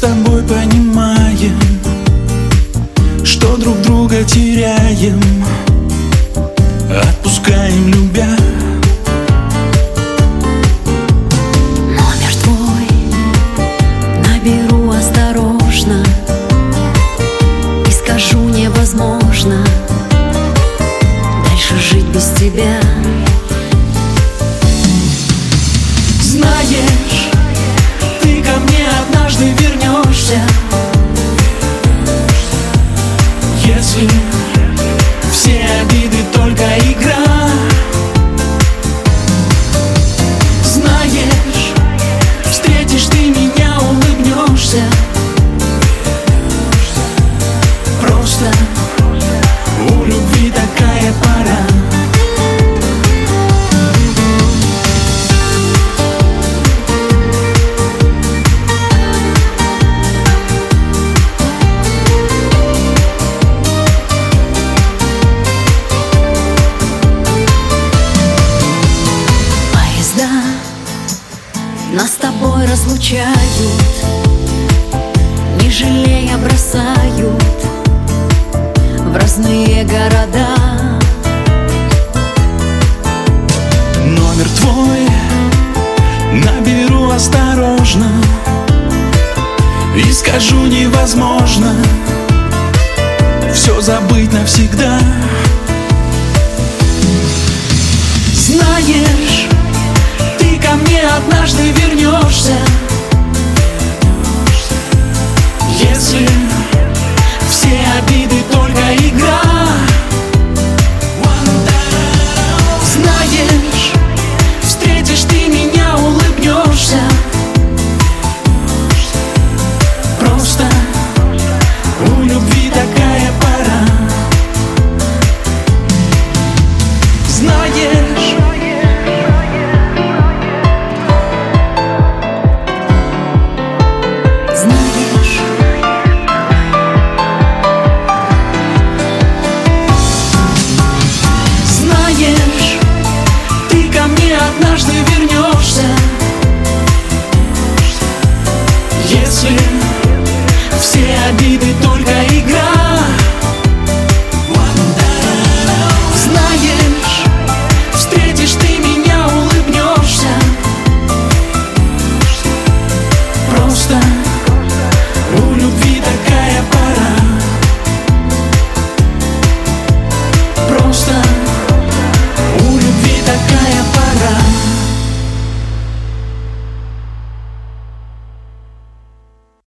тобой понимаем, что друг друга теряем, отпускаем, любя. Номер твой наберу осторожно и скажу: невозможно дальше жить без тебя. Знаешь, ты ко мне однажды вернешься, если все обиды только игра. Знаешь, встретишь ты меня, улыбнешься. Просто у любви такая пора. Нас с тобой разлучают, не жалея бросают в разные города. Номер твой наберу осторожно и скажу: невозможно все забыть навсегда. Знаешь, ты ко мне однажды вернешься, если все обиды только игра. Знаешь, встретишь ты меня, улыбнешься. Просто у любви такая пора. Знаешь, ты ко мне однажды вернешься, если все обиды только игра.